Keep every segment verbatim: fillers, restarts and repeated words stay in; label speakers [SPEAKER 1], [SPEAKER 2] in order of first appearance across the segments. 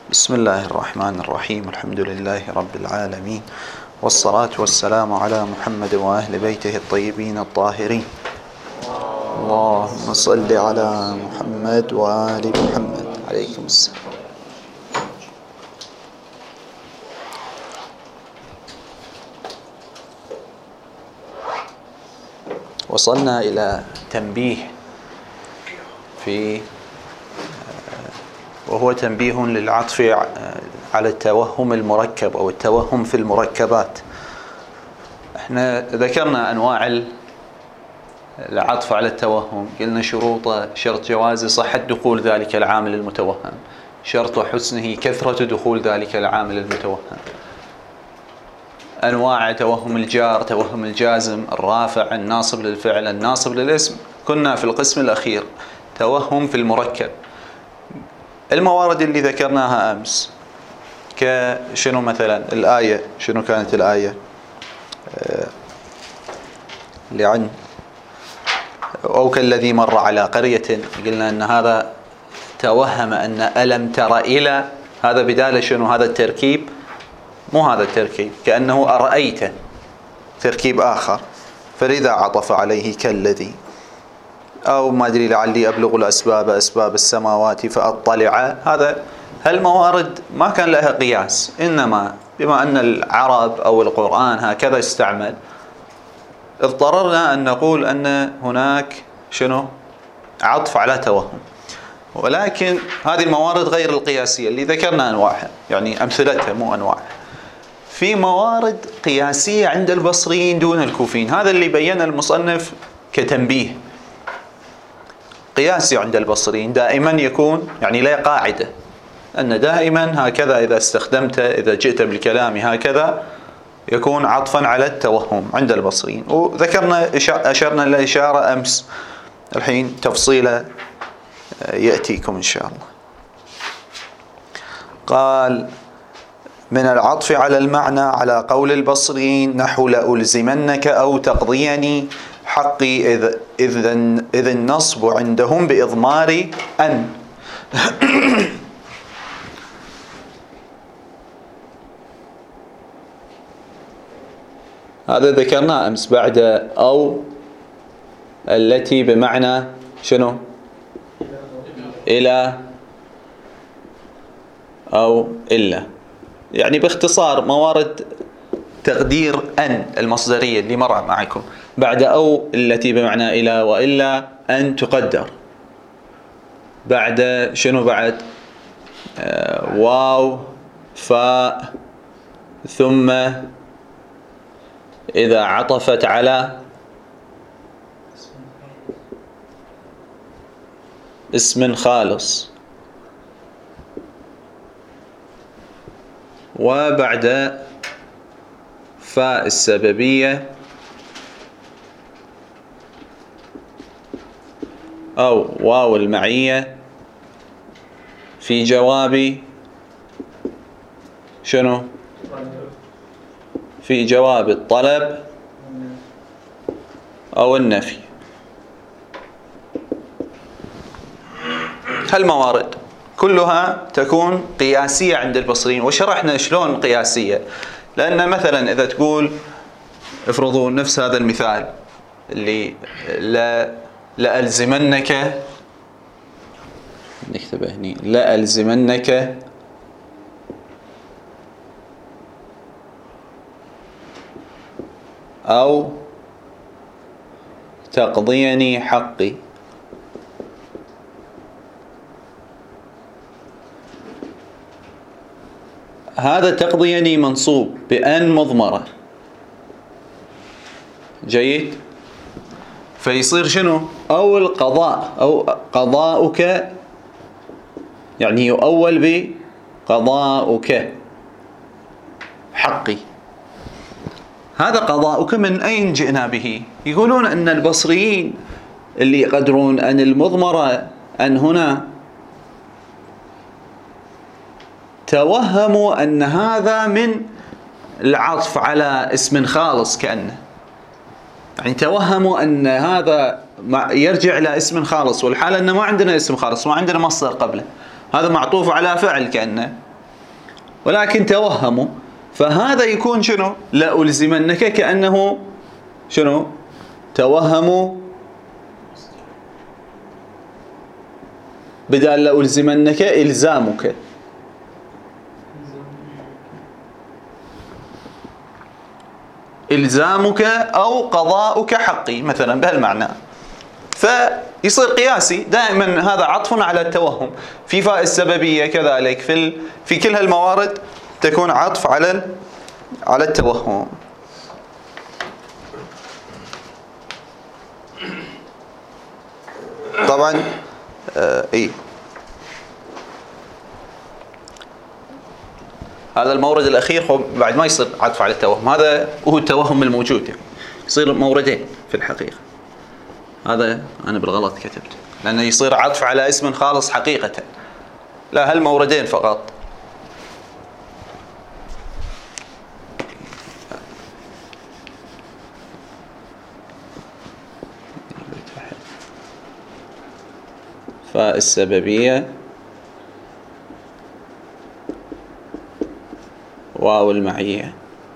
[SPEAKER 1] بسم الله الرحمن الرحيم. الحمد لله رب العالمين، والصلاة والسلام على محمد وأهل بيته الطيبين الطاهرين. اللهم صل على محمد وآل محمد. عليكم السلام. وصلنا إلى تنبيه في وهو تنبيه للعطف على التوهم المركب أو التوهم في المركبات. احنا ذكرنا أنواع العطف على التوهم، قلنا شروطه: شرط جواز صحة دخول ذلك العامل المتوهم، شرط حسنه كثرة دخول ذلك العامل المتوهم، أنواع توهم الجار، توهم الجازم، الرافع، الناصب للفعل، الناصب للاسم. كنا في القسم الأخير توهم في المركب. الموارد اللي ذكرناها أمس كشنو مثلا الآية، شنو كانت الآية اللي عن أو كالذي مر على قرية، قلنا أن هذا توهم أن ألم تر إلى، هذا بدالة شنو؟ هذا التركيب، مو هذا التركيب، كأنه أرأيت تركيب آخر، فلذا عطف عليه كالذي. أو ما أدري لعلي أبلغ الأسباب أسباب السماوات فأطلع. هذا هالموارد ما كان لها قياس، إنما بما أن العرب أو القرآن هكذا استعمل، اضطررنا أن نقول أن هناك شنو؟ عطف على توهم. ولكن هذه الموارد غير القياسية اللي ذكرنا أنواعها، يعني أمثلتها مو أنواعها. في موارد قياسية عند البصريين دون الكوفيين، هذا اللي بين المصنف كتنبيه. قياسي عند البصريين دائما يكون، يعني لا قاعدة، أن دائما هكذا إذا استخدمت، إذا جئت بالكلام هكذا يكون عطفا على التوهم عند البصريين. وذكرنا أشرنا لإشارة أمس، الحين تفصيله يأتيكم إن شاء الله. قال: من العطف على المعنى على قول البصريين نحو لألزمنك أو تقضيني حقي، إذ, إذ, إذ النصب عندهم بإضمار أن. هذا ذكرنا أمس بعد أو التي بمعنى شنو؟ إلى أو إلا، يعني باختصار موارد تقدير أن المصدرية اللي مر معكم. بعد أو التي بمعنى إلى وإلا أن تقدر. بعد شنو بعد؟ آه واو فاء ثم إذا عطفت على اسم خالص، وبعد فاء السببية أو واو المعية في جواب شنو؟ في جواب الطلب أو النفي. هالموارد كلها تكون قياسية عند البصريين، وشرحنا شلون قياسية. لأن مثلا إذا تقول، افرضوا نفس هذا المثال اللي لا لألزمنك، نكتبه هني، لألزمنك أو تقضيني حقي. هذا تقضيني منصوب بأن مضمرة، جيد؟ فيصير شنو؟ أو القضاء أو قضاؤك، يعني يؤول بقضاؤك حقي. هذا قضاؤك من أين جئنا به؟ يقولون أن البصريين اللي يقدرون أن المضمرة أن هنا توهموا أن هذا من العطف على اسم خالص، كأنه يعني توهموا أن هذا يرجع إلى اسم خالص، والحالة أنه ما عندنا اسم خالص، ما عندنا مصدر قبله، هذا معطوف على فعل كأنه، ولكن توهموا، فهذا يكون شنو؟ لألزمنك، كأنه شنو؟ توهموا بدال لألزمنك إلزامك. إلزامك أو قضاؤك حقي مثلا بهالمعنى. فيصير قياسي دائما، هذا عطف على التوهم. في فاء السببية كذلك في ال... في كل هالموارد تكون عطف على ال... على التوهم. طبعا آه اي هذا المورد الأخير بعد ما يصير عطف على التوهم، هذا هو التوهم الموجود، يعني يصير موردين في الحقيقة. هذا أنا بالغلط كتبت، لأنه يصير عطف على اسم خالص حقيقة، لا هالموردين فقط. فالسببية واو المعية.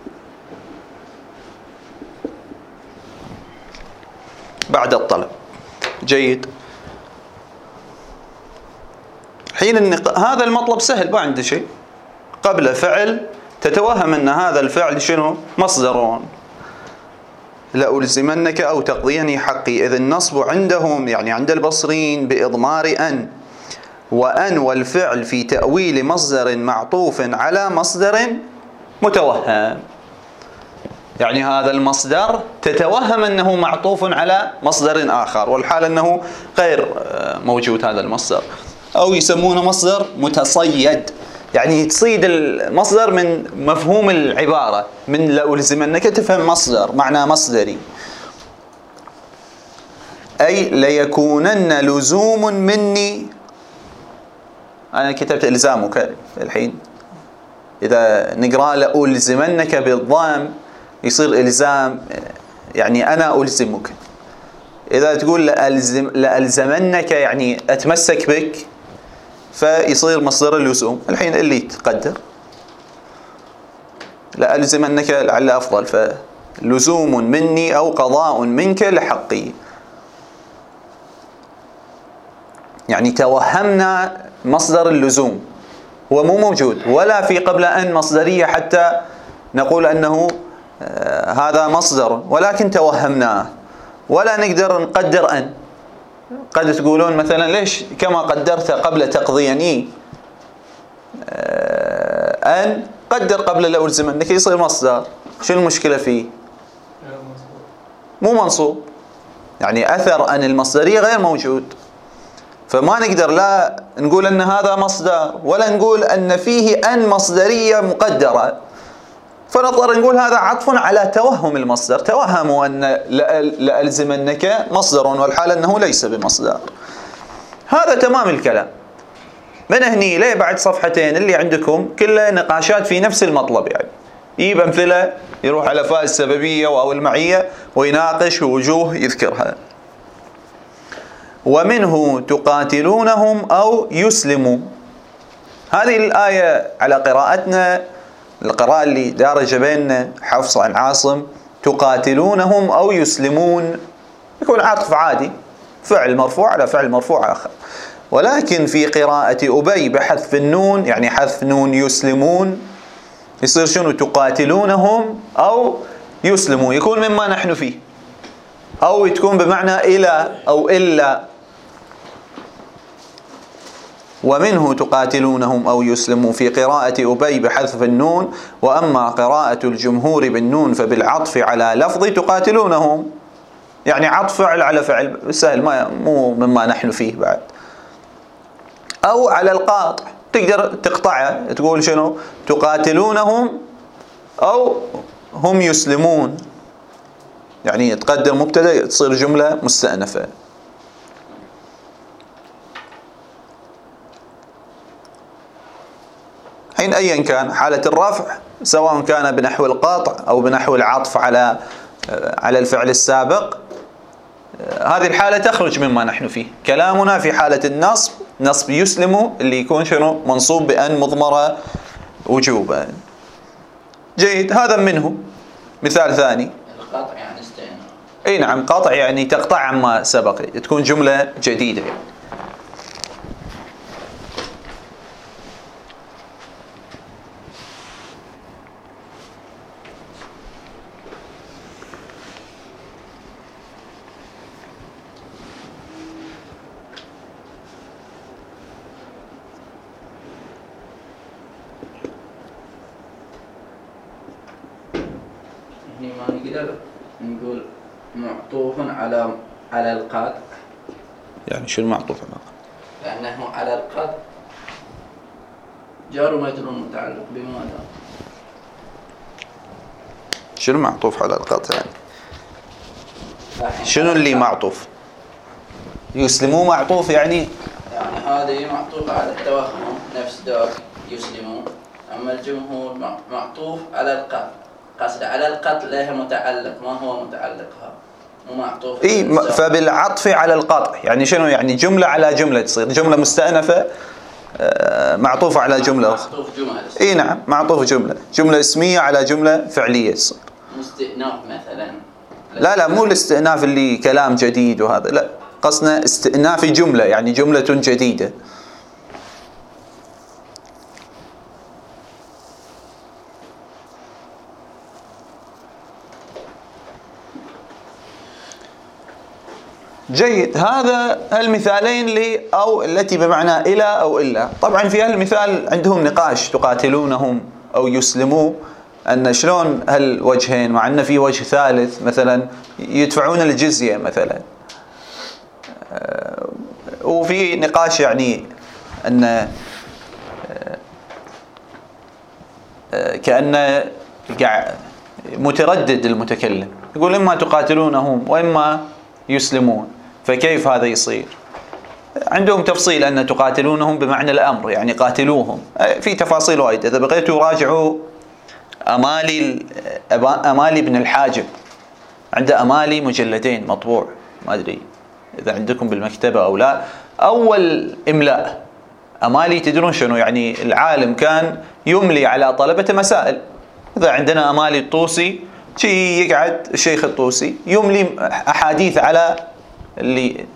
[SPEAKER 1] بعد الطلب. جيد. حين النق... هذا المطلب سهل، ما عنده شيء. قبل فعل تتوهم أن هذا الفعل شنو؟ مصدر. لألزمنك أو تقضيني حقي. إذ النصب عندهم يعني عند البصريين بإضمار أن، وأن والفعل في تأويل مصدر معطوف على مصدر متوهم. يعني هذا المصدر تتوهم أنه معطوف على مصدر آخر، والحال أنه غير موجود هذا المصدر، أو يسمونه مصدر متصيد، يعني تصيد المصدر من مفهوم العبارة، من لألزمنك تفهم مصدر، معنى مصدري، أي ليكونن لزوم مني. أنا كتبت إلزامك الحين، إذا نقرأ لألزمنك بالضام يصير إلزام، يعني أنا ألزمك. إذا تقول لألزم لألزمنك يعني أتمسك بك، فيصير مصدر اللزوم. الحين اللي تقدر لألزمنك لعل أفضل، فلزوم مني أو قضاء منك لحقي. يعني توهمنا مصدر اللزوم، هو مو موجود، ولا في قبل أن مصدرية حتى نقول أنه آه هذا مصدر، ولكن توهمناه، ولا نقدر نقدر أن. قد تقولون مثلا ليش كما قدرت قبل تقضيني آه أن قدر قبل لألزمنك يصير مصدر، شو المشكلة فيه؟ مو منصوب، يعني أثر أن المصدرية غير موجود، فما نقدر لا نقول أن هذا مصدر ولا نقول أن فيه أن مصدرية مقدرة، فنضطر نقول هذا عطف على توهم المصدر. توهموا أن لألزمنك مصدر، والحال أنه ليس بمصدر. هذا تمام الكلام. من هني ليه بعد صفحتين اللي عندكم كلها نقاشات في نفس المطلب، يعني يجيب أمثلة، يروح على فاء السببية واو المعية ويناقش وجوه يذكرها. ومنه تقاتلونهم أو يسلموا. هذه الآية على قراءتنا، القراءة اللي دارج بيننا حفص عن عاصم، تقاتلونهم أو يسلمون، يكون عطف عادي، فعل مرفوع على فعل مرفوع آخر. ولكن في قراءة أبي بحذف النون، يعني حذف نون يسلمون، يصير شنو؟ تقاتلونهم أو يسلموا، يكون مما نحن فيه، أو تكون بمعنى إلى أو إلا. ومنه تقاتلونهم أو يسلموا في قراءة أبي بحذف النون. وأما قراءة الجمهور بالنون فبالعطف على لفظ تقاتلونهم، يعني عطف فعل على فعل سهل، ما مو مما نحن فيه بعد. أو على القاطع، تقدر تقطعه تقول شنو؟ تقاتلونهم أو هم يسلمون، يعني تقدر مبتدأ تصير جملة مستأنفة. حين أيا كان حالة الرفع، سواء كان بنحو القاطع أو بنحو العطف على على الفعل السابق، هذه الحالة تخرج مما نحن فيه. كلامنا في حالة النصب، نصب يسلم اللي يكون شنو؟ منصوب بأن مضمرة وجوبا. جيد، هذا منه. مثال ثاني،
[SPEAKER 2] القطع يعني استئناف.
[SPEAKER 1] اي نعم، قطع يعني تقطع عما سبق، تكون جملة جديدة يعني.
[SPEAKER 2] هني ما نقدر نقول معطوف على على القطع.
[SPEAKER 1] يعني شنو معطوف على القطع؟
[SPEAKER 2] لأنه على القطع جار ومجرور متعلق بماذا؟
[SPEAKER 1] شنو معطوف على القطع يعني؟ شنو اللي معطوف؟ يسلمون معطوف يعني؟
[SPEAKER 2] يعني هذه معطوف على التوهم نفس ذاك يسلمون، أما الجمهور معطوف على القتل. قصد على القتل له متعلق، ما هو متعلقها، مو معطوف.
[SPEAKER 1] اي، فبالعطف على القطع يعني شنو؟ يعني جملة على جملة، تصير جملة مستأنفة معطوفة على جملة أخرى.
[SPEAKER 2] معطوف جملة.
[SPEAKER 1] اي نعم، معطوف جملة، جملة اسمية على جملة فعلية تصير.
[SPEAKER 2] مستئناف مثلا.
[SPEAKER 1] لا لا، مو الاستئناف اللي كلام جديد وهذا، لا، قصدنا استئناف جملة يعني جملة جديدة. جيد، هذا المثالين لي أو التي بمعنى إلى أو إلا. طبعا في هالمثال عندهم نقاش، تقاتلونهم أو يسلموا، أن شلون هالوجهين مع أن في وجه ثالث مثلا يدفعون الجزية مثلا. وفي نقاش يعني أن كأن متردد المتكلم، يقول إما تقاتلونهم وإما يسلمون، فكيف هذا يصير؟ عندهم تفصيل أن تقاتلونهم بمعنى الأمر، يعني قاتلوهم. في تفاصيل وايد، إذا بغيتوا راجعوا أمالي أمالي بن الحاجب، عنده أمالي مجلدين مطبوع، ما أدري إذا عندكم بالمكتبة أو لا. أول إملاء أمالي تدرون شنو يعني؟ العالم كان يملي على طلبة مسائل. إذا عندنا أمالي الطوسي، شي يقعد الشيخ الطوسي يملي أحاديث على اللي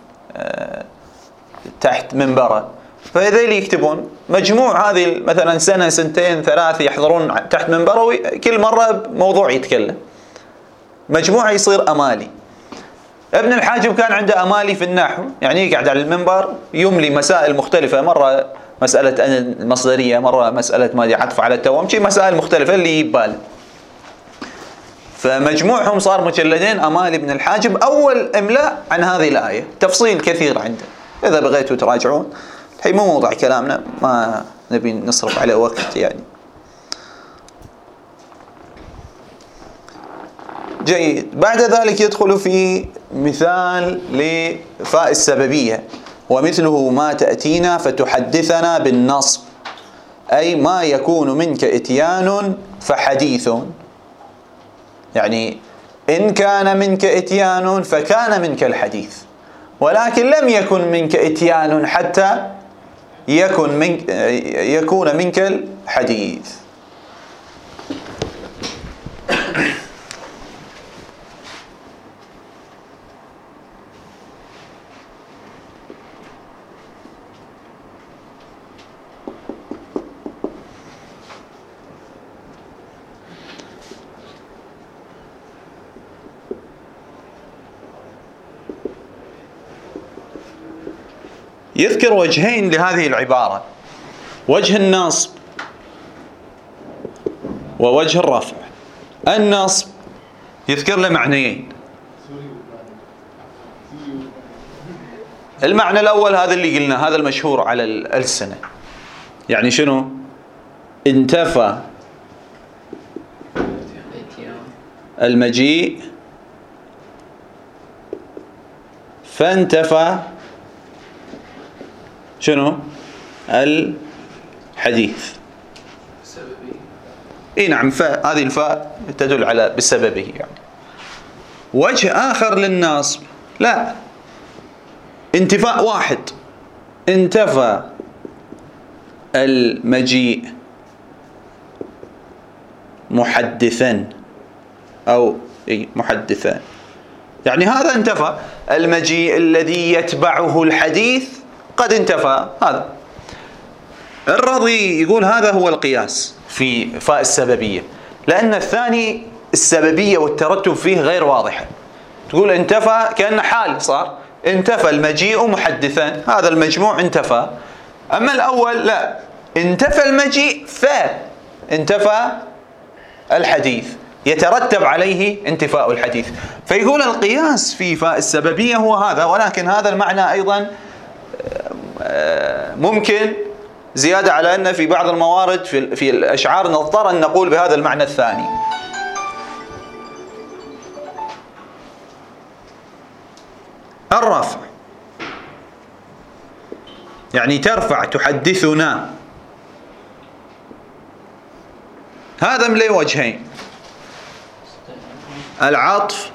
[SPEAKER 1] تحت منبره، فإذا اللي يكتبون مجموع هذه مثلا سنة سنتين ثلاث يحضرون تحت منبره، كل مرة موضوع يتكلم، مجموعة يصير أمالي. ابن الحاجب كان عنده أمالي في النحو، يعني يقعد على المنبر يملي مسائل مختلفة، مرة مسألة المصدرية، مرة مسألة ما عطف على التوام، شيء مسائل مختلفة اللي يبال. فمجموعهم صار مجلدين أمالي ابن الحاجب. أول إملاء عن هذه الآية، تفصيل كثير عنده، إذا بغيتوا تراجعون. الحين مو موضوع كلامنا، ما نبي نصرف على وقت يعني. جيد، بعد ذلك يدخل في مثال لفاء السببية، ومثله ما تأتينا فتحدثنا بالنصب، أي ما يكون منك إتيان فحديث. يعني إن كان منك إتيان فكان منك الحديث، ولكن لم يكن منك إتيان حتى يكن منك يكون منك الحديث. يذكر وجهين لهذه العبارة، وجه النصب ووجه الرفع. النصب يذكر له معنيين. المعنى الأول هذا اللي قلنا، هذا المشهور على الألسنة، يعني شنو؟ انتفى المجيء فانتفى شنو؟ الحديث. اي نعم، فاء، هذه الفاء تدل على بسببه يعني. وجه آخر للنصب، لا، انتفاء واحد، انتفى المجيء محدثا أو إيه محدثا، يعني هذا انتفى. المجيء الذي يتبعه الحديث قد انتفى. هذا الرضي يقول هذا هو القياس في فاء السببية، لأن الثاني السببية والترتب فيه غير واضحة. تقول انتفى كأن حال صار، انتفى المجيء محدثا، هذا المجموع انتفى. أما الأول لا، انتفى المجيء فانتفى الحديث، يترتب عليه انتفاء الحديث. فيقول القياس في فاء السببية هو هذا، ولكن هذا المعنى أيضا ممكن زيادة على أن في بعض الموارد في في الأشعار نضطر أن نقول بهذا المعنى الثاني. الرفع يعني ترفع، تحدثنا، هذا من لي وجهين. العطف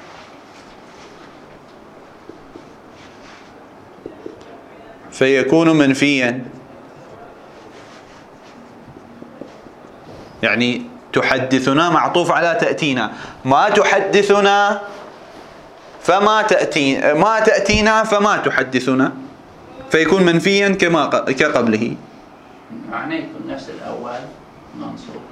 [SPEAKER 1] فيكون منفيا، يعني تحدثنا معطوف على تأتينا، ما تحدثنا فما تأتي ما تأتينا فما تحدثنا، فيكون منفيا كما كقبله.
[SPEAKER 2] معنى يكون نفس الأول منصوب.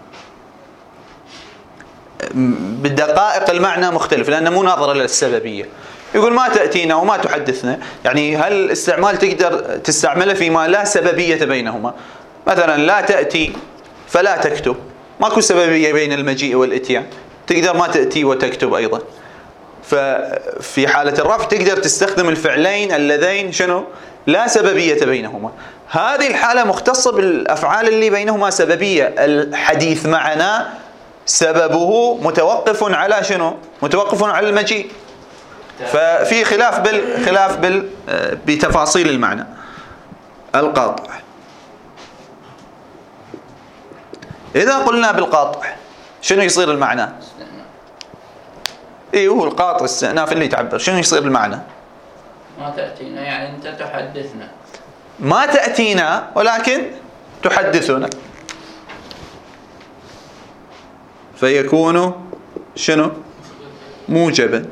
[SPEAKER 1] بالدقائق المعنى مختلف، لأنه مو ناظر إلى السببية. يقول ما تأتينا وما تحدثنا، يعني هل الاستعمال تقدر تستعمله فيما لا سببية بينهما. مثلا لا تأتي فلا تكتب، ماكو سببية بين المجيء والإتيان، تقدر ما تأتي وتكتب أيضا. ففي حالة الرفع تقدر تستخدم الفعلين اللذين شنو لا سببية بينهما. هذه الحالة مختصة بالأفعال اللي بينهما سببية. الحديث معنا سببه متوقف على شنو؟ متوقف على المجيء. ففي خلاف بالخلاف بال بتفاصيل المعنى. القاطع، إذا قلنا بالقاطع شنو يصير المعنى؟ إيه هو القاطع استئناف اللي تعبر، شنو يصير المعنى؟
[SPEAKER 2] ما تأتينا يعني أنت تحدثنا،
[SPEAKER 1] ما تأتينا ولكن تحدثنا، فيكون شنو؟ موجبا.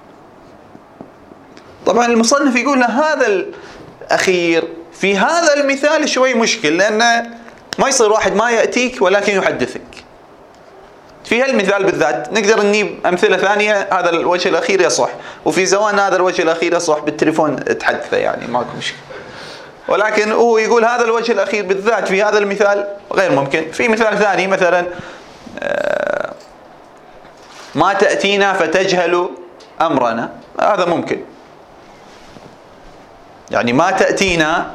[SPEAKER 1] طبعا المصنف يقول هذا الأخير في هذا المثال شوي مشكل، لأنه ما يصير واحد ما يأتيك ولكن يحدثك. في هالمثال بالذات نقدر نجيب أمثلة ثانية، هذا الوجه الأخير يصح، وفي زمان هذا الوجه الأخير يصح بالتليفون تحدثه، يعني ماكو مشكلة. ولكن هو يقول هذا الوجه الأخير بالذات في هذا المثال غير ممكن. في مثال ثاني مثلا ما تأتينا فتجهل أمرنا، هذا ممكن. يعني ما تأتينا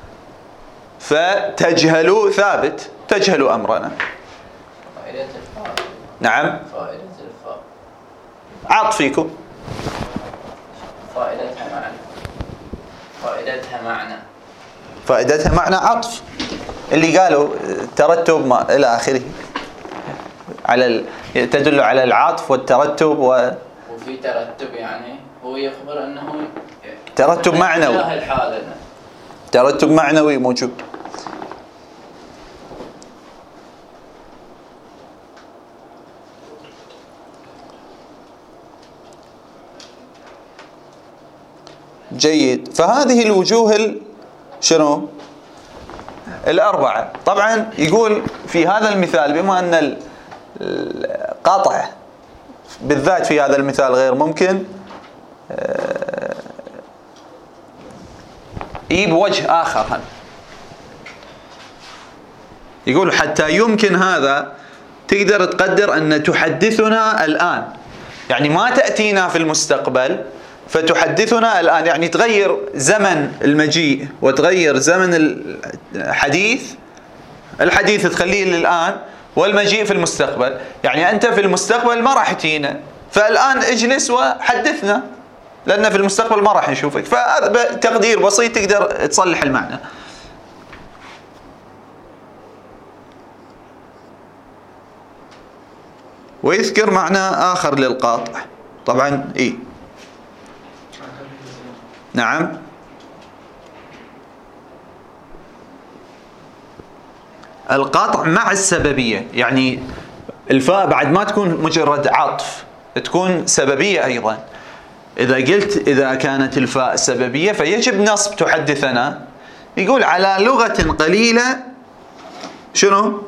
[SPEAKER 1] فتجهل ثابت، تجهل أمرنا.
[SPEAKER 2] فائدة الفاء.
[SPEAKER 1] نعم.
[SPEAKER 2] فائدة الفاء.
[SPEAKER 1] عطفيكم.
[SPEAKER 2] فائدتها معنى. فائدتها معنى.
[SPEAKER 1] فائدتها معنى عطف. اللي قالوا ترتب ما إلى آخره، على ال... تدل على العطف والترتب و...
[SPEAKER 2] وفي ترتب، يعني هو يخبر أنه
[SPEAKER 1] ترتب معنوي. ترتب معنوي موجود. جيد. فهذه الوجوه ال... شنو الأربعة. طبعا يقول في هذا المثال بما أن القطع بالذات في هذا المثال غير ممكن، يجيب وجه آخر هن. يقول حتى يمكن هذا تقدر تقدر أن تحدثنا الآن، يعني ما تأتينا في المستقبل فتحدثنا الآن، يعني تغير زمن المجيء وتغير زمن الحديث. الحديث تخليه للآن والمجيء في المستقبل، يعني أنت في المستقبل ما راح تجينا، فالآن اجلس وحدثنا، لأن في المستقبل ما راح نشوفك. فهذا تقدير بسيط تقدر تصلح المعنى. ويذكر معنى آخر للقاطع. طبعا إيه نعم. القاطع مع السببية، يعني الفاء بعد ما تكون مجرد عطف، تكون سببية أيضا. إذا قلت إذا كانت الفاء سببية فيجب نصب تحدثنا. يقول على لغة قليلة شنو؟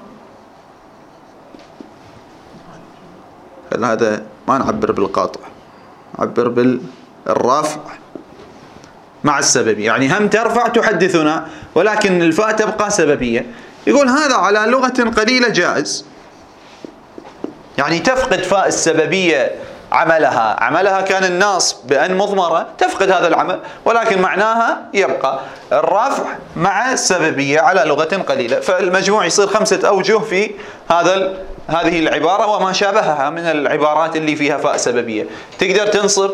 [SPEAKER 1] هذا ما نعبر بالقاطع، نعبر بالرافع مع السببية، يعني هم ترفع تحدثنا ولكن الفاء تبقى سببية. يقول هذا على لغة قليلة جائز، يعني تفقد فاء السببية عملها، عملها كان الناصب بأن مضمرة، تفقد هذا العمل ولكن معناها يبقى الرفع مع السببية على لغة قليلة. فالمجموع يصير خمسة أوجه في هذا هذه العبارة وما شابهها من العبارات اللي فيها فاء سببية. تقدر تنصب،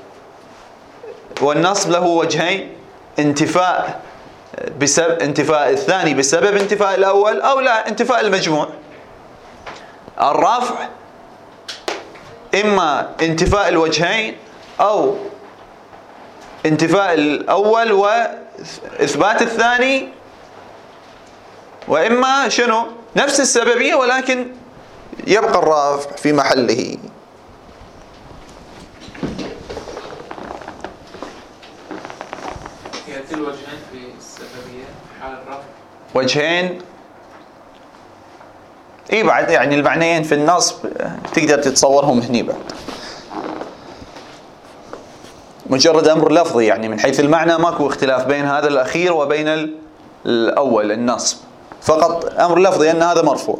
[SPEAKER 1] والنصب له وجهين: انتفاء بسبب انتفاء الثاني بسبب انتفاء الأول، أو لا انتفاء المجموع. الرفع إما انتفاء الوجهين أو انتفاء الأول وإثبات الثاني، وإما شنو نفس السببية ولكن يبقى الرافع في محله.
[SPEAKER 3] يأتي الوجهين في السببية حال الرفع،
[SPEAKER 1] وجهين اي بعد، يعني المعنيين في النصب تقدر تتصورهم هني بعد، مجرد امر لفظي، يعني من حيث المعنى ماكو اختلاف بين هذا الاخير وبين الاول النصب، فقط امر لفظي ان هذا مرفوع.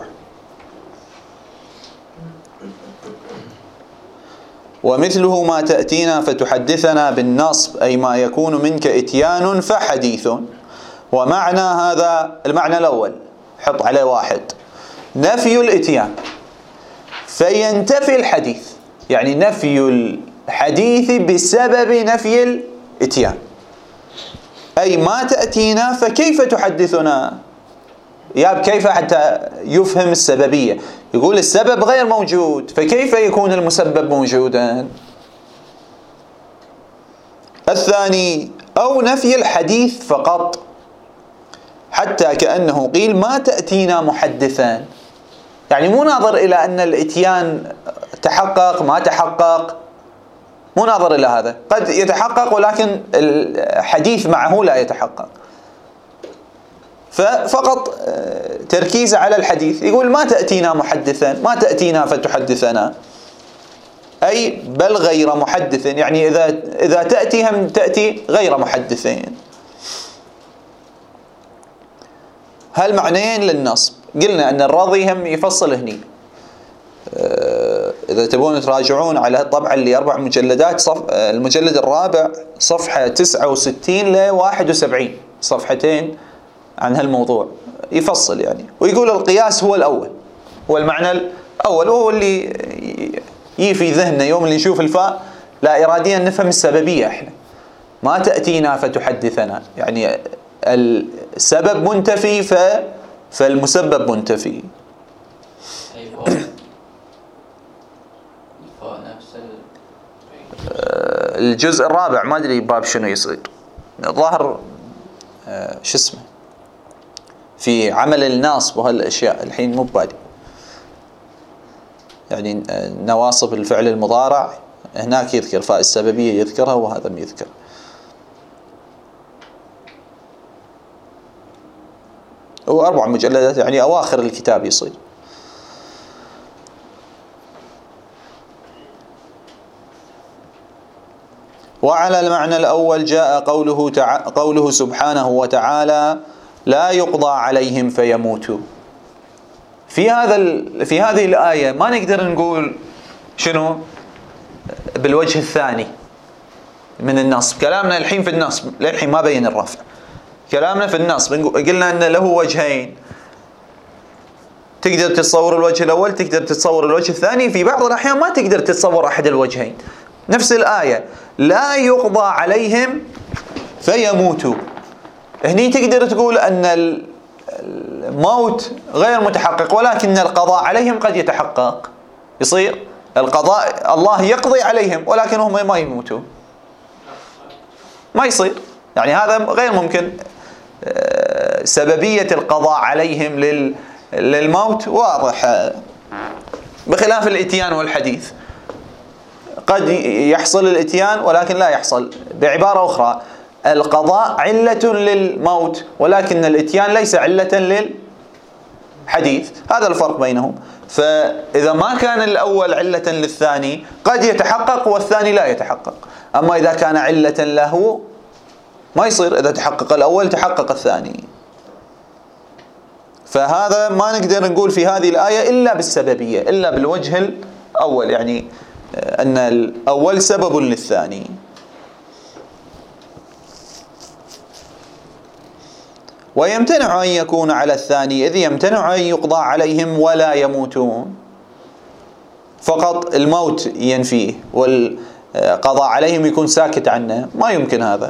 [SPEAKER 1] ومثله ما تأتينا فتحدثنا بالنصب أي ما يكون منك إتيان فحديث. ومعنى هذا المعنى الأول حط عليه واحد: نفي الإتيان فينتفي الحديث، يعني نفي الحديث بسبب نفي الإتيان، أي ما تأتينا فكيف تحدثنا؟ يا كيف حتى يفهم السببية، يقول السبب غير موجود فكيف يكون المسبب موجودا؟ الثاني: أو نفي الحديث فقط، حتى كأنه قيل ما تأتينا محدثا، يعني مو ناظر إلى أن الإتيان تحقق ما تحقق، مو ناظر إلى هذا، قد يتحقق ولكن الحديث معه لا يتحقق، ففقط تركيز على الحديث. يقول ما تأتينا محدثا، ما تأتينا فتحدثنا، أي بل غير محدث، يعني إذا إذا تأتي هم تأتي غير محدثين. هل معنيين للنصب؟ قلنا أن الرضي هم يفصل هني. إذا تبون تراجعون على الطبعة اللي أربع مجلدات، صف المجلد الرابع صفحة تسعة وستين ل واحد وسبعين، صفحتين عن هالموضوع يفصل يعني، ويقول القياس هو الأول، هو المعنى الأول، وهو اللي يفي ذهننا يوم اللي نشوف الفاء لا إراديا نفهم السببية. إحنا ما تأتينا فتحدثنا، يعني السبب منتفي ف فالمسبب منتفي. الجزء الرابع ما أدري باب شنو يصير، الظاهر شو اسمه في عمل الناصب وهالاشياء، الحين مو ببالي، يعني نواصب الفعل المضارع هناك يذكر فاء السببية يذكرها وهذا ما يذكر. هو أربع مجلدات يعني أواخر الكتاب يصير. وعلى المعنى الأول جاء قوله تع... قوله سبحانه وتعالى: لا يقضى عليهم فيموتوا. في هذا ال... في هذه الآية ما نقدر نقول شنو بالوجه الثاني من النصب، كلامنا الحين في النصب، للحين ما بين الرفع، كلامنا في النصب قلنا أن له وجهين، تقدر تتصور الوجه الأول، تقدر تتصور الوجه الثاني، في بعض الأحيان ما تقدر تتصور أحد الوجهين. نفس الآية لا يقضى عليهم فيموتوا، هني تقدر تقول أن الموت غير متحقق ولكن القضاء عليهم قد يتحقق، يصير القضاء الله يقضي عليهم ولكن هم ما يموتوا، ما يصير، يعني هذا غير ممكن. سببية القضاء عليهم للموت واضح. بخلاف الإتيان والحديث، قد يحصل الإتيان ولكن لا يحصل. بعبارة أخرى، القضاء علة للموت ولكن الإتيان ليس علة للحديث، هذا الفرق بينهم. فإذا ما كان الأول علة للثاني قد يتحقق والثاني لا يتحقق، أما إذا كان علة له ما يصير، إذا تحقق الأول تحقق الثاني. فهذا ما نقدر نقول في هذه الآية إلا بالسببية، إلا بالوجه الأول، يعني أن الأول سبب للثاني. ويمتنع أن يكون على الثاني، إذ يمتنع أن يقضى عليهم ولا يموتون، فقط الموت ينفيه والقضاء عليهم يكون ساكت عنه، ما يمكن هذا.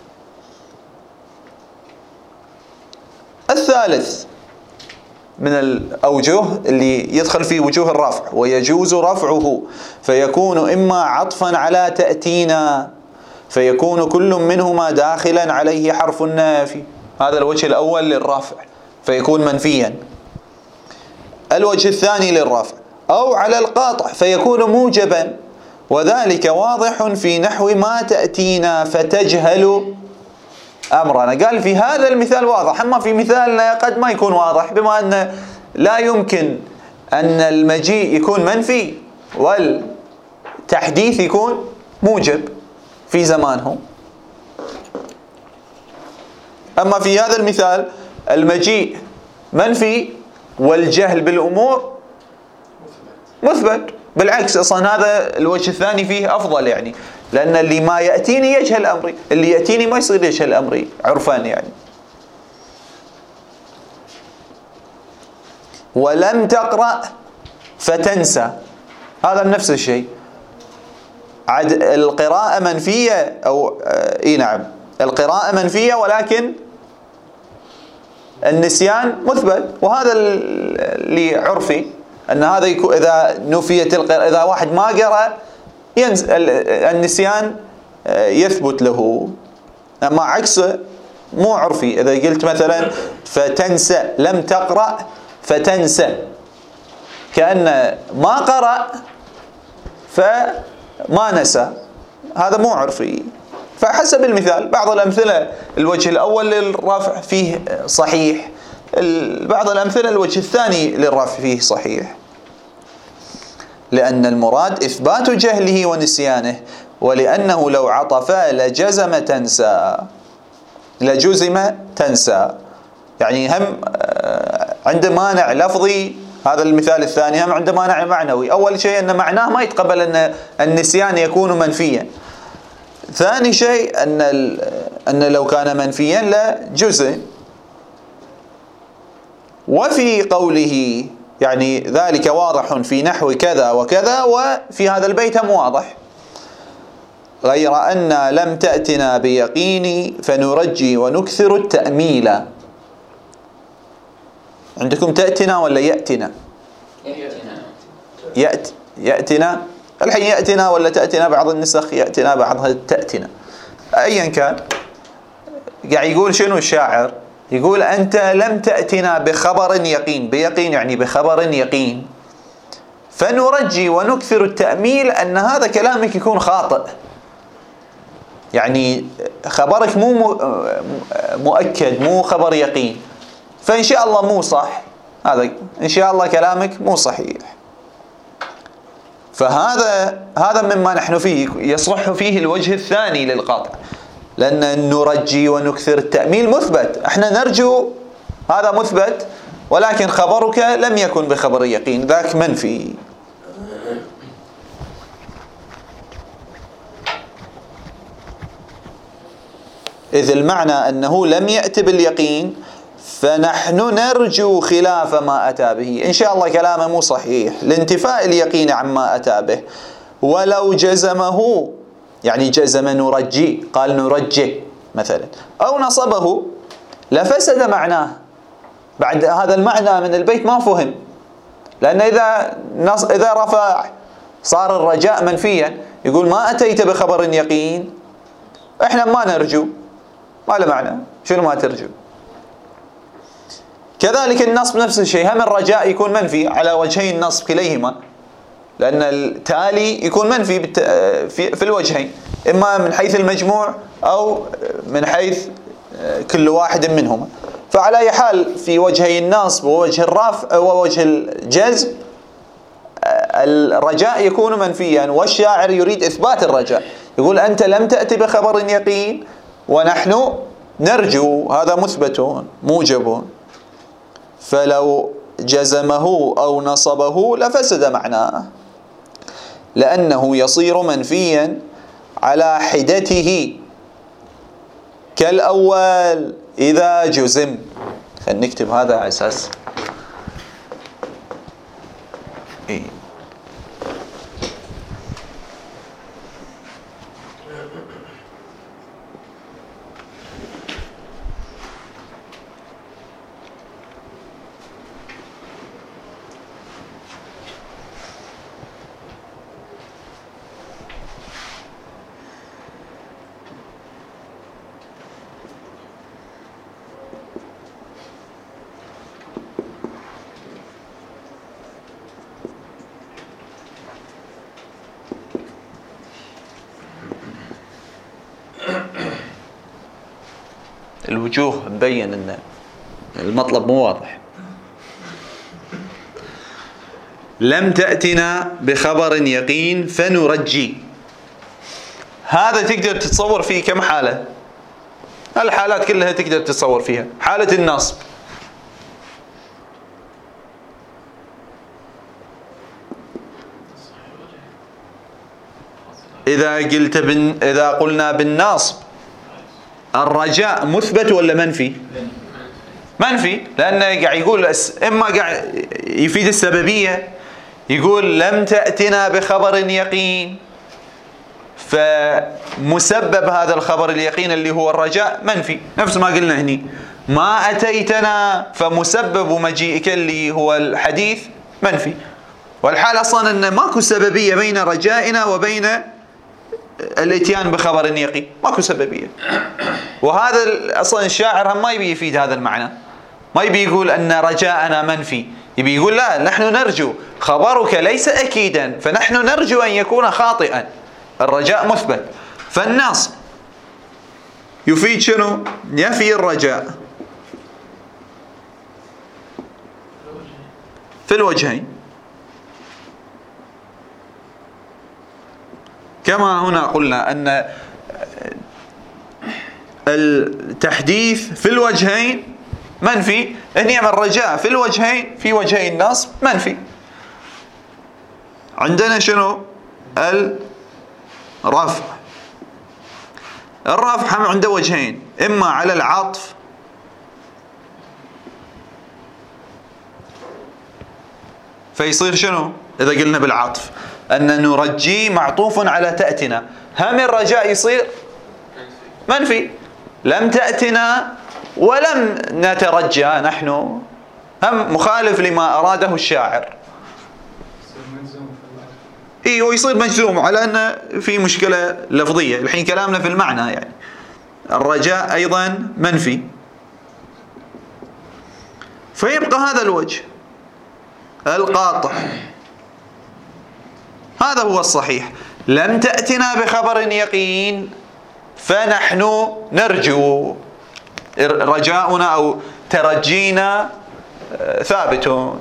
[SPEAKER 1] الثالث من الأوجه اللي يدخل في وجوه الرفع، ويجوز رفعه فيكون إما عطفا على تأتينا فيكون كل منهما داخلا عليه حرف النافي، هذا الوجه الأول للرفع فيكون منفيا. الوجه الثاني للرفع أو على القاطع فيكون موجبا، وذلك واضح في نحو ما تأتينا فتجهل أمرنا. قال في هذا المثال واضح، أما في مثالنا قد ما يكون واضح، بما أن لا يمكن أن المجيء يكون منفي والتحديث يكون موجب في زمانهم. أما في هذا المثال المجيء منفي والجهل بالأمور مثبت، بالعكس أصلا هذا الوجه الثاني فيه أفضل، يعني لأن اللي ما يأتيني يجهل أمري، اللي يأتيني ما يصير يجهل أمري عرفان يعني. ولم تقرأ فتنسى، هذا نفس الشيء، عد القراءة منفية أو إيه نعم القراءة منفية ولكن النسيان مثبت، وهذا اللي عرفي أن هذا يكون إذا نفيت القراءة، إذا واحد ما قرأ ينز... النسيان يثبت له. أما عكسه مو عرفي، إذا قلت مثلا فتنسى، لم تقرأ فتنسى، كأن ما قرأ فما نسى، هذا مو عرفي. فحسب المثال، بعض الأمثلة الوجه الأول للرفع فيه صحيح، بعض الأمثلة الوجه الثاني للرفع فيه صحيح، لأن المراد إثبات جهله ونسيانه، ولأنه لو عطف لجزم تنسى، لجزم تنسى، يعني هم عنده مانع لفظي، هذا المثال الثاني هم عنده مانع معنوي. أول شيء أن معناه ما يتقبل أن النسيان يكون منفيا، ثاني شيء أن أن لو كان منفيا لجزم. وفي قوله يعني ذلك واضح في نحو كذا وكذا، وفي هذا البيت هم واضح، غير أن لم تأتنا بيقين فنرجي ونكثر التأميل. عندكم تأتنا ولا يأتنا؟ يأت يأتنا الحين يأتنا ولا تأتنا، بعض النسخ يأتنا بعضها تأتنا، أيا كان. قاعد يقول شنو الشاعر؟ يقول أنت لم تأتنا بخبر يقين، بيقين يعني بخبر يقين، فنرجي ونكثر التأميل أن هذا كلامك يكون خاطئ، يعني خبرك مو مؤكد، مو خبر يقين، فإن شاء الله مو صح، هذا إن شاء الله كلامك مو صحيح. فهذا هذا مما نحن فيه، يصح فيه الوجه الثاني للقطع، لأن نرجي ونكثر التأميل مثبت، احنا نرجو هذا مثبت، ولكن خبرك لم يكن بخبر يقين، ذاك منفي. إذ المعنى أنه لم يأت باليقين فنحن نرجو خلاف ما أتى به، إن شاء الله كلامه مو صحيح لانتفاء اليقين عما أتى به. ولو جزمه يعني جزم نرجي، قال نرجي مثلا، أو نصبه لفسد معناه، بعد هذا المعنى من البيت ما فهم، لأن إذا نص إذا رفع صار الرجاء منفيا، يقول ما أتيت بخبر يقين، إحنا ما نرجو، ما له معنى، شنو ما ترجو؟ كذلك النصب نفس الشيء، هم الرجاء يكون منفي على وجهي النصب كليهما، لأن التالي يكون منفي في الوجهين، إما من حيث المجموع أو من حيث كل واحد منهما. فعلى أي حال في وجهي النصب ووجه الرفع ووجه الجزم الرجاء يكون منفيا، والشاعر يريد إثبات الرجاء، يقول أنت لم تأتي بخبر يقين ونحن نرجو، هذا مثبت موجب، فلو جزمه أو نصبه لفسد معناه، لأنه يصير منفيا على حدته كالأول إذا جزم. خلينا نكتب هذا على أساس إيه؟ الوجوه مبين ان المطلب مو واضح. لم تأتنا بخبر يقين فنرجي، هذا تقدر تتصور فيه كم حالة؟ الحالات كلها تقدر تتصور فيها. حالة النصب، إذا قلت بن إذا قلنا بالنصب الرجاء مثبت ولا منفي؟ منفي، لأنه قاعد يقول إما قاعد يفيد السببية، يقول لم تأتنا بخبر يقين، فمسبب هذا الخبر اليقين اللي هو الرجاء منفي، نفس ما قلنا هني. ما أتيتنا فمسبب مجيئك اللي هو الحديث منفي. والحال أصلا أن ماكو سببية بين رجائنا وبين الاتيان بخبر يقين، ماكو سببية. وهذا أصلا الشاعر هم ما يبي يفيد هذا المعنى، ما يبي يقول أن رجاءنا منفي، يبي يقول لا، نحن نرجو، خبرك ليس أكيدا فنحن نرجو أن يكون خاطئا، الرجاء مثبت. فالنصب يفيد شنو؟ يفي الرجاء في الوجهين، كما هنا قلنا أن التحديث في الوجهين منفي، إنما الرجاء في الوجهين في وجهي النصب منفي. عندنا شنو؟ الرفع. الرفع هم عنده وجهين، إما على العطف فيصير شنو؟ إذا قلنا بالعطف أن نرجي معطوف على تأتنا، هم الرجاء يصير منفي، لم تأتنا ولم نترجى نحن، هم مخالف لما أراده الشاعر. إيه، ويصير مجزوم على أن في مشكلة لفظية. الحين كلامنا في المعنى، يعني الرجاء أيضا منفي، فيبقى هذا الوجه القاطع، هذا هو الصحيح. لم تأتنا بخبر يقين فنحن نرجو، رجاؤنا أو ترجينا ثابت.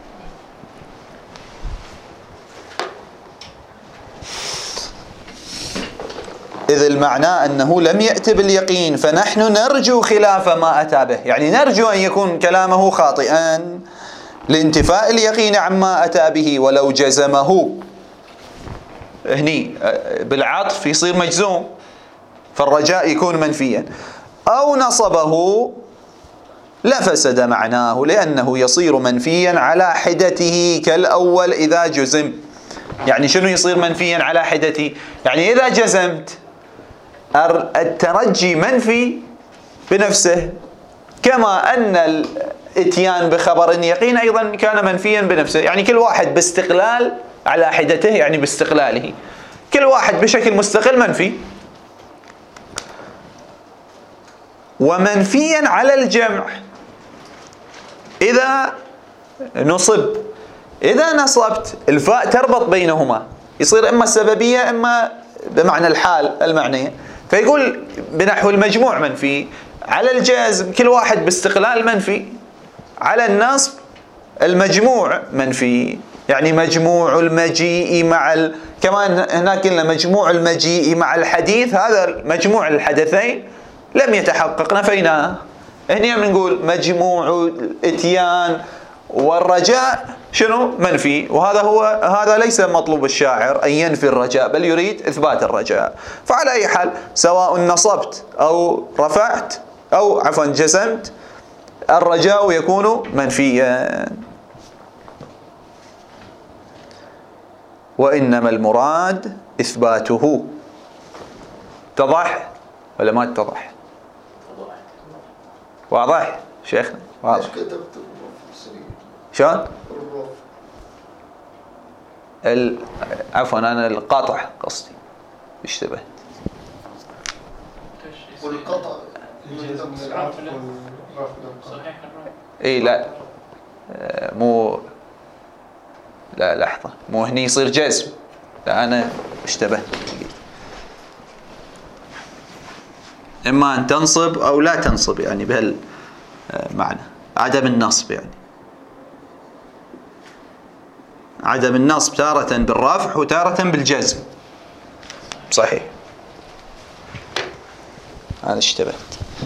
[SPEAKER 1] إذ المعنى أنه لم يأتي باليقين فنحن نرجو خلاف ما أتى به، يعني نرجو أن يكون كلامه خاطئا لانتفاء اليقين عما أتى به. ولو جزمه هني بالعطف يصير مجزوم، فالرجاء يكون منفيا، أو نصبه لفسد معناه، لأنه يصير منفيا على حدته كالأول إذا جزم. يعني شنو يصير منفيا على حدته؟ يعني إذا جزمت الترجي منفي بنفسه، كما أن الاتيان بخبر يقين أيضا كان منفيا بنفسه. يعني كل واحد باستقلال على حدته، يعني باستقلاله، كل واحد بشكل مستقل منفي. ومنفيا على الجمع إذا نصب، إذا نصبت الفاء تربط بينهما يصير إما السببية إما بمعنى الحال المعنية. فيقول بنحو المجموع منفي، على الجزم كل واحد باستقلال منفي، على النصب المجموع منفي، يعني مجموع المجيء مع ال... كمان هناك قلنا مجموع المجيء مع الحديث، هذا مجموع الحدثين لم يتحقق نفيناه. هنا بنقول مجموع الاتيان والرجاء شنو؟ منفي، وهذا هو هذا ليس مطلوب الشاعر أن ينفي الرجاء، بل يريد إثبات الرجاء. فعلى أي حال سواء نصبت أو رفعت أو عفوا جزمت الرجاء يكون منفيا. وإنما المراد إثباته. اتضح ولا ما اتضح؟ واضح شيخنا؟ واضح. شلون؟ ال... عفوا أنا القطع قصدي اشتبهت.
[SPEAKER 4] والقطع
[SPEAKER 1] اي لا مو لا لحظة، مو هني يصير جزم، لا أنا اشتبهت. إما أن تنصب أو لا تنصب، يعني بهالمعنى عدم النصب، يعني عدم النصب تارة بالرفع وتارة بالجزم. صحيح، أنا اشتبهت.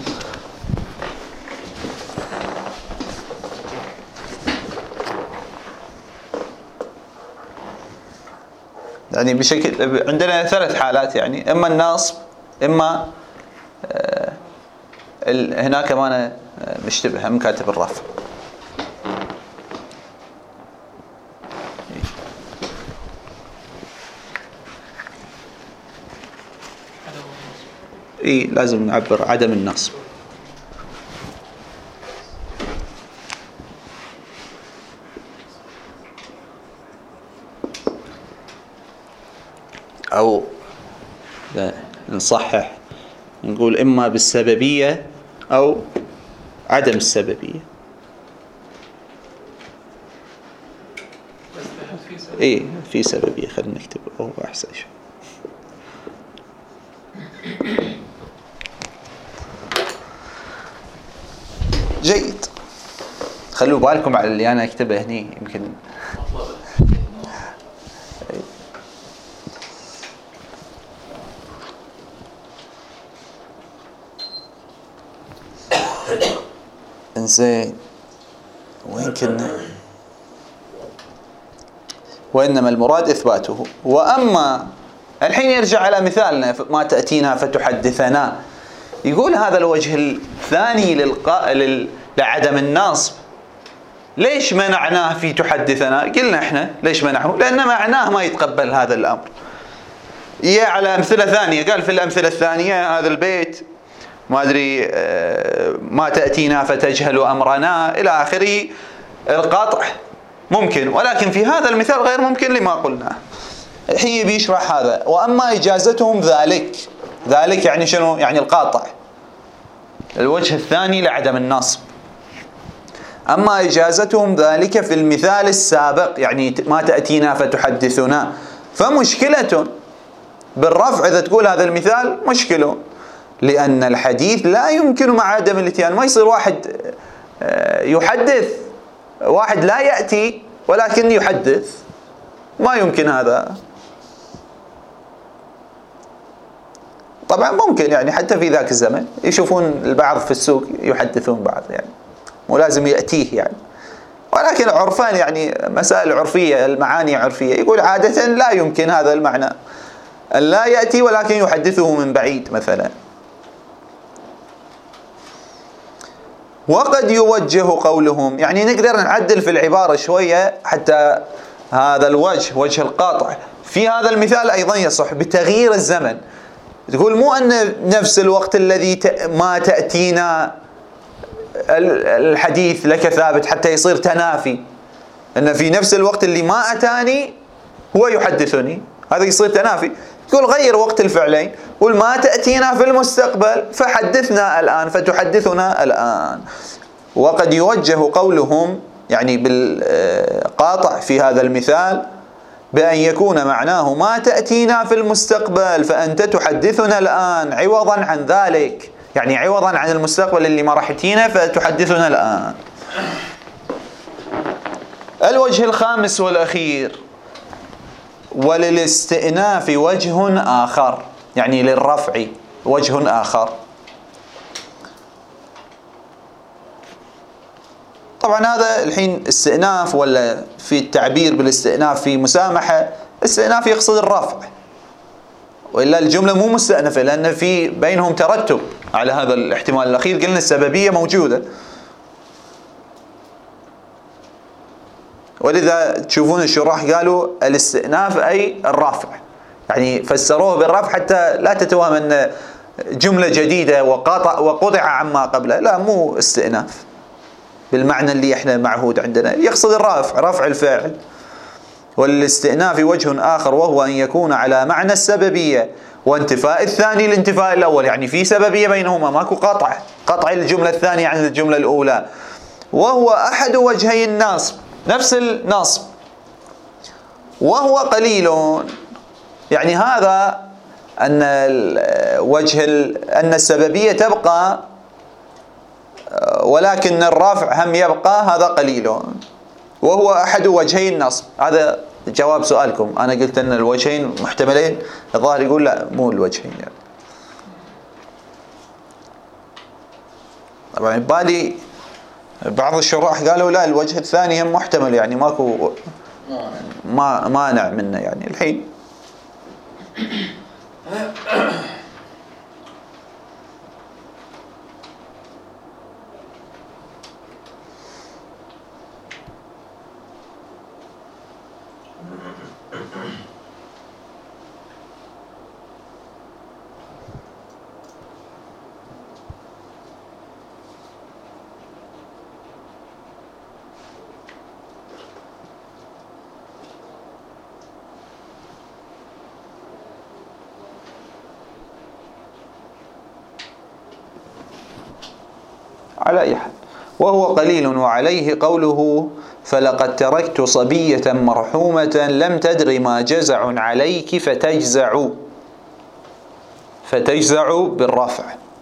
[SPEAKER 1] يعني بشكل عندنا ثلاث حالات، يعني إما النصب، إما آه هنا كمان مشتبه هم كاتب الرفع. اي لازم نعبر عدم النصب. او نصحح نقول اما بالسببية او عدم السببية. اي في سببية، خلينا نكتب او احسن شيء. جيد، خلوا بالكم على اللي انا اكتبه هني، يمكن انزين. وين كنا؟ وإنما المراد إثباته. وأما الحين يرجع على مثالنا ما تأتينا فتحدثنا، يقول هذا الوجه الثاني للقاء لل... لعدم النصب ليش منعناه في تحدثنا؟ قلنا احنا ليش منعه؟ لأن معناه ما يتقبل هذا الأمر. يا على أمثلة ثانية، قال في الأمثلة الثانية هذا البيت ما أدري ما تأتينا فتجهل أمرنا إلى آخره، القطع ممكن، ولكن في هذا المثال غير ممكن لما قلناه. الحين بيشرح هذا. وأما إجازتهم ذلك، ذلك يعني شنو؟ يعني القاطع، الوجه الثاني لعدم النصب. أما إجازتهم ذلك في المثال السابق، يعني ما تأتينا فتحدثنا، فمشكلة بالرفع إذا تقول هذا المثال مشكلة، لأن الحديث لا يمكن مع عدم الاتيان. ما يصير واحد يحدث، واحد لا يأتي ولكن يحدث، ما يمكن هذا. طبعا ممكن يعني حتى في ذاك الزمن يشوفون البعض في السوق يحدثون بعض، يعني مو لازم يأتيه يعني، ولكن عرفان يعني مسائل عرفية، المعاني عرفية. يقول عادة لا يمكن هذا المعنى، لا يأتي ولكن يحدثه من بعيد مثلا. وقد يوجه قولهم، يعني نقدر نعدل في العبارة شوية حتى هذا الوجه، وجه القاطع في هذا المثال أيضا يصح بتغيير الزمن. تقول مو أن نفس الوقت الذي ما تأتينا الحديث لك ثابت حتى يصير تنافي، أن في نفس الوقت اللي ما أتاني هو يحدثني، هذا يصير تنافي. تقول غير وقت الفعلين، قل ما تأتينا في المستقبل فحدثنا الآن فتحدثنا الآن. وقد يوجه قولهم يعني بالقاطع في هذا المثال بأن يكون معناه ما تأتينا في المستقبل فأنت تحدثنا الآن عوضا عن ذلك، يعني عوضا عن المستقبل اللي ما راح يأتينا فتحدثنا الآن. الوجه الخامس والأخير: وللاستئناف وجه آخر، يعني للرفع وجه آخر. طبعا هذا الحين استئناف، ولا في التعبير بالاستئناف في مسامحة، استئناف يقصد الرفع، وإلا الجملة مو مستأنفة لأن في بينهم ترتب على هذا الاحتمال الأخير. قلنا السببية موجودة، ولذا تشوفون الشراح قالوا الاستئناف أي الرفع، يعني فسروه بالرفع حتى لا تتوهم أن جملة جديدة وقطع وقطع عما قبله، لا، مو استئناف بالمعنى اللي احنا معهود عندنا، يقصد الرفع، رفع الفاعل. والاستئناف وجه آخر وهو أن يكون على معنى السببية وانتفاء الثاني الانتفاء الأول، يعني في سببية بينهما، ماكو قطع، قطع الجملة الثانية عن الجملة الأولى. وهو أحد وجهي النصب، نفس النصب، وهو قليل، يعني هذا أن وجه أن السببية تبقى ولكن الرفع هم يبقى، هذا قليل. وهو أحد وجهي النصب، هذا جواب سؤالكم. أنا قلت أن الوجهين محتملين، الظاهر يقول لا مو الوجهين يعني. طبعا بالي بعض الشراح قالوا لا الوجه الثاني هم محتمل، يعني ماكو ما مانع منه يعني. الحين على أي حال، وهو قليل. وعليه قوله: فلقد تركت صبية مرحومة لم تدر ما جزع عليك فتجزع، فتجزع بالرفع.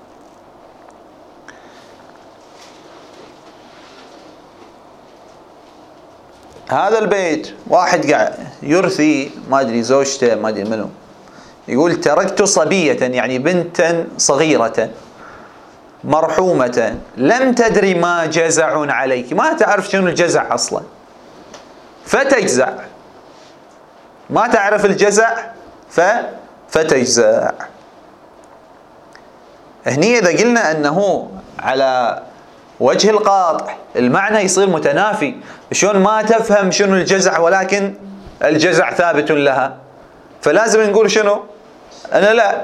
[SPEAKER 1] هذا البيت واحد قاعد يرثي ما أدري زوجته ما أدري منه، يقول تركت صبية يعني بنتا صغيرة مرحومة لم تدري ما جزع عليك، ما تعرف شنو الجزع أصلا، فتجزع، ما تعرف الجزع ف فتجزع. هني إذا قلنا أنه على وجه القاطع المعنى يصير متنافي، شلون ما تفهم شنو الجزع ولكن الجزع ثابت لها، فلازم نقول شنو؟ أنا لا،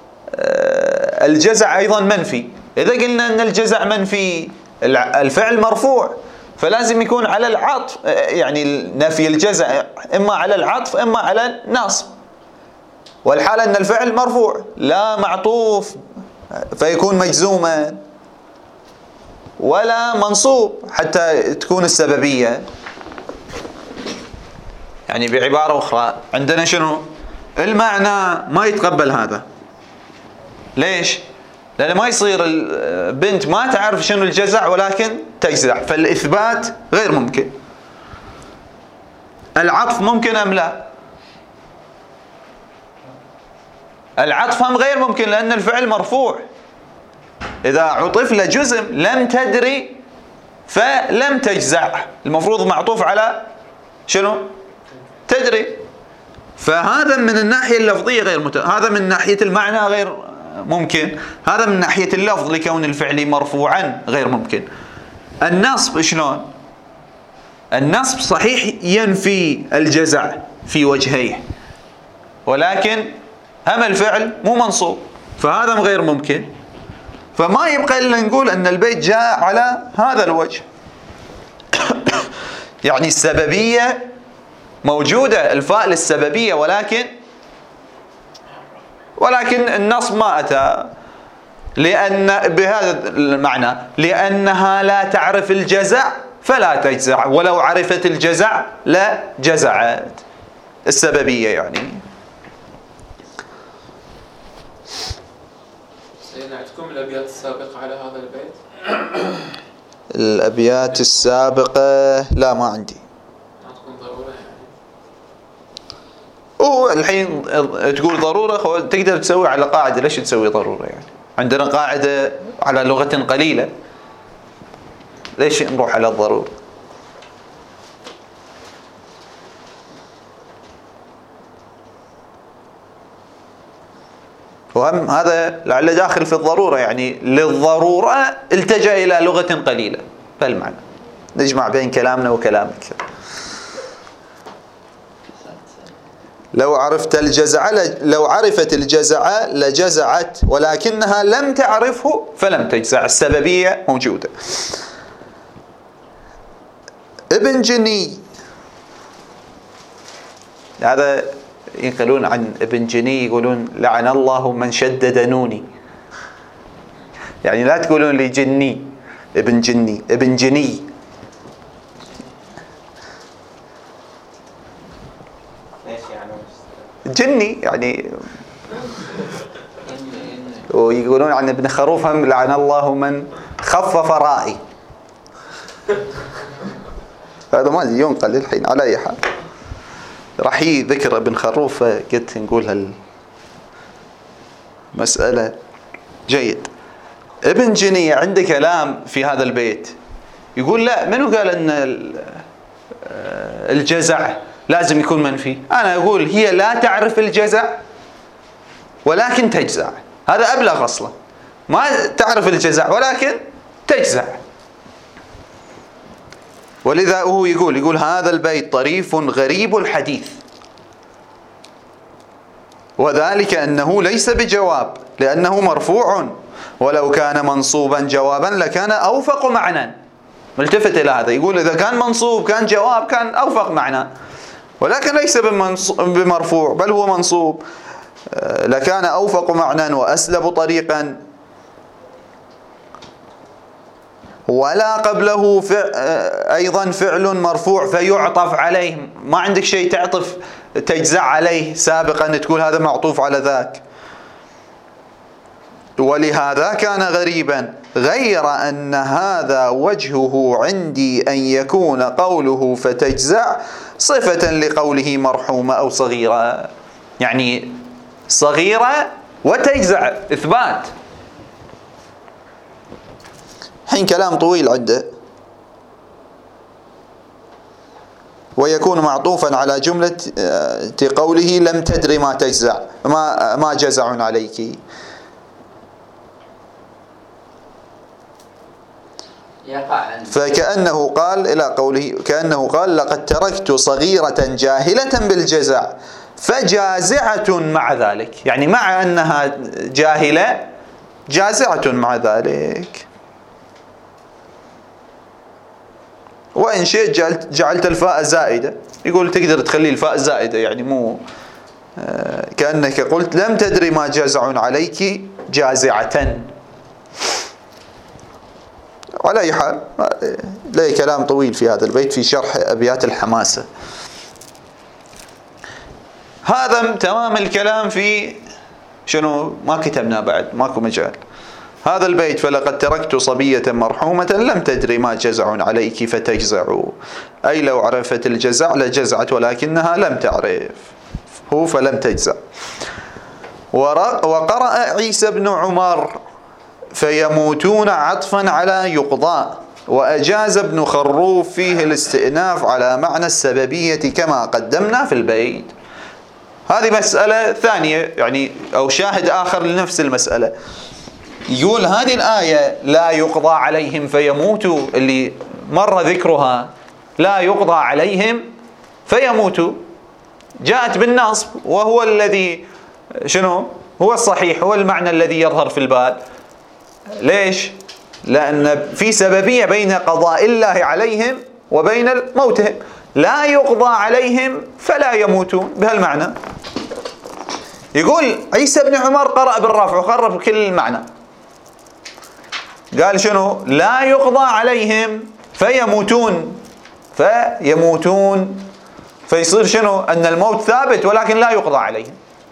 [SPEAKER 1] الجزع أيضا منفي. إذا قلنا أن الجزع منفي الفعل مرفوع، فلازم يكون على العطف، يعني نفي الجزع إما على العطف إما على النصب، والحالة أن الفعل مرفوع لا معطوف فيكون مجزوما ولا منصوب حتى تكون السببية. يعني بعبارة أخرى عندنا شنو؟ المعنى ما يتقبل هذا. ليش؟ لأن ما يصير البنت ما تعرف شنو الجزع ولكن تجزع، فالإثبات غير ممكن. العطف ممكن أم لا؟ العطف هم غير ممكن لأن الفعل مرفوع. إذا عطف لجزم لم تدري فلم تجزع، المفروض معطوف على شنو؟ تدري. فهذا من الناحية اللفظية غير مت... هذا من ناحية المعنى غير ممكن، هذا من ناحية اللفظ لكون الفعل مرفوعا غير ممكن. النصب شلون؟ النصب صحيح ينفي الجزع في وجهيه، ولكن هم الفعل مو منصوب، فهذا غير ممكن. فما يبقى إلا نقول أن البيت جاء على هذا الوجه. يعني السببية موجودة، الفاء للسببية، ولكن ولكن النصب ما أتى، لأن بهذا المعنى لأنها لا تعرف الجزع فلا تجزع، ولو عرفت الجزع لا جزعت. السببية يعني.
[SPEAKER 3] سيدنا عندكم الأبيات السابقة على هذا البيت؟
[SPEAKER 1] الأبيات السابقة لا ما عندي.
[SPEAKER 3] ما تكون ضرورة يعني.
[SPEAKER 1] والحين تقول ضرورة، تقدر تسوي على قاعدة. ليش تسوي ضرورة يعني؟ عندنا قاعدة على لغة قليلة، ليش نروح على الضرورة؟ وهم هذا لعل داخل في الضرورة، يعني للضرورة التجأ إلى لغة قليلة، فالمعنى نجمع بين كلامنا وكلامك. لو عرفت الجزع لو عرفت الجزع لجزعت، ولكنها لم تعرفه فلم تجزع. السببية موجودة. ابن جني، هذا ينقلون عن ابن جني يقولون لعن الله من شدد نوني، يعني لا تقولون لي جني، ابن جني، ابن جني. جني يعني. ويقولون عن ابن خروف هم لعن الله من خفف رائي. هذا ما ينقل الحين. على أي حال راح يذكر ابن خروف، قلت نقول هالمسألة جيد. ابن جني عنده كلام في هذا البيت، يقول لا، منو قال ان الجزع لازم يكون منفي؟ أنا أقول هي لا تعرف الجزع ولكن تجزع. هذا أبلغ أصلا، ما تعرف الجزع ولكن تجزع. ولذا هو يقول يقول هذا البيت طريف غريب الحديث، وذلك أنه ليس بجواب لأنه مرفوع، ولو كان منصوبا جوابا لكان أوفق معنى. ملتفت إلى هذا، يقول إذا كان منصوب كان جواب كان أوفق معنى، ولكن ليس بمرفوع بل هو منصوب، لكان أوفق معنى وأسلب طريقا. ولا قبله فعل أيضا فعل مرفوع فيعطف عليه، ما عندك شيء تعطف تجزع عليه سابقا تقول هذا معطوف على ذاك. ولهذا كان غريبا، غير أن هذا وجهه عندي أن يكون قوله فتجزع صفة لقوله مرحومة أو صغيرة، يعني صغيرة وتجزع إثبات. حين كلام طويل عنده. ويكون معطوفا على جملة قوله لم تدري ما تجزع ما ما جزع عليك. فكأنه قال إلى قوله كأنه قال لقد تركت صغيرة جاهلة بالجزع فجازعة مع ذلك، يعني مع أنها جاهلة جازعة مع ذلك. وإن شئت جعلت, جعلت الفاء زائدة، يقول تقدر تخلي الفاء زائدة، يعني مو كأنك قلت لم تدري ما جازع عليك جازعة. وعلى أي حال لي كلام طويل في هذا البيت في شرح أبيات الحماسة. هذا تمام الكلام في شنو ما كتبنا بعد، ماكو مجال. هذا البيت فلقد تركت صبية مرحومة لم تدري ما جزع عليك فتجزع، أي لو عرفت الجزع لجزعت ولكنها لم تعرف هو فلم تجزع. وقرأ عيسى بن عمر فيموتون عطفا على يقضى، وأجاز ابن خروف فيه الاستئناف على معنى السببية كما قدمنا في البيت. هذه مسألة ثانية يعني أو شاهد آخر لنفس المسألة. يقول هذه الآية لا يقضى عليهم فيموتوا اللي مر ذكرها، لا يقضى عليهم فيموتوا، جاءت بالنصب وهو الذي شنو هو الصحيح، هو المعنى الذي يظهر في البال. ليش؟ لأن في سببية بين قضاء الله عليهم وبين موتهم. لا يقضى عليهم فلا يموتون بهالمعنى. يقول عيسى بن عمر قرأ بالرفع وخرب كل المعنى، قال شنو لا يقضى عليهم فيموتون فيموتون فيصير شنو؟ أن الموت ثابت ولكن لا يقضى عليهم.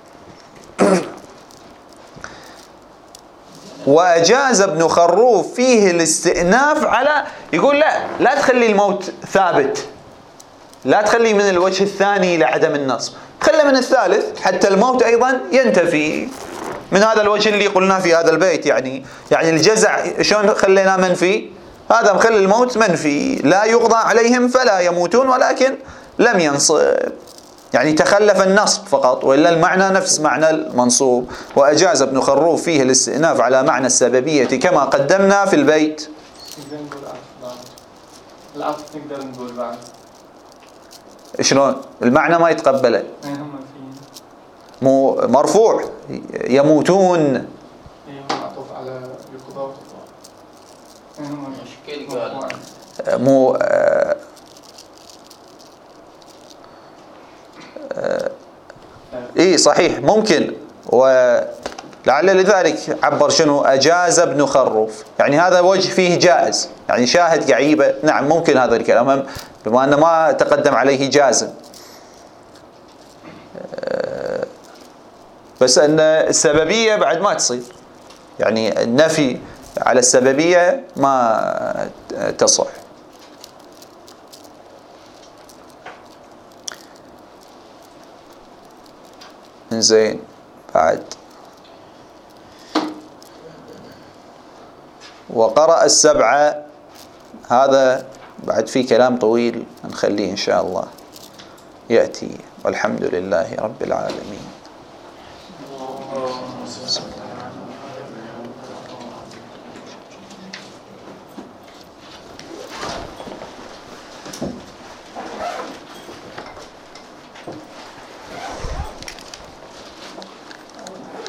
[SPEAKER 1] وأجاز ابن خروف فيه الاستئناف على، يقول لا لا تخلي الموت ثابت، لا تخلي من الوجه الثاني لعدم النصب، خلي من الثالث حتى الموت أيضا ينتفي من هذا الوجه اللي قلنا في هذا البيت. يعني يعني الجزع شلون خلينا منفي؟ هذا مخلي الموت منفي، لا يقضى عليهم فلا يموتون ولكن لم ينصب، يعني تخلف النصب فقط، وإلا المعنى نفس معنى المنصوب. وأجاز ابن خروف فيه الاستئناف على معنى السببية كما قدمنا في البيت.
[SPEAKER 4] نقدر نقول بعد العطف، نقدر نقول بعد
[SPEAKER 1] شلون؟ المعنى ما يتقبله، مو مرفوع يموتون
[SPEAKER 4] معطوف على القضاء،
[SPEAKER 2] مشكلة قال
[SPEAKER 1] مو آه آه اي صحيح ممكن، ولعل لذلك عبر شنو؟ أجاز ابن خروف، يعني هذا وجه فيه جائز، يعني شاهد قعيبة، نعم ممكن هذا الكلام بما أنه ما تقدم عليه جازم. آه بس أن السببية بعد ما تصير، يعني النفي على السببية ما تصح. زين بعد وقرأ السبعة، هذا بعد في كلام طويل نخليه إن شاء الله يأتي، والحمد لله رب العالمين.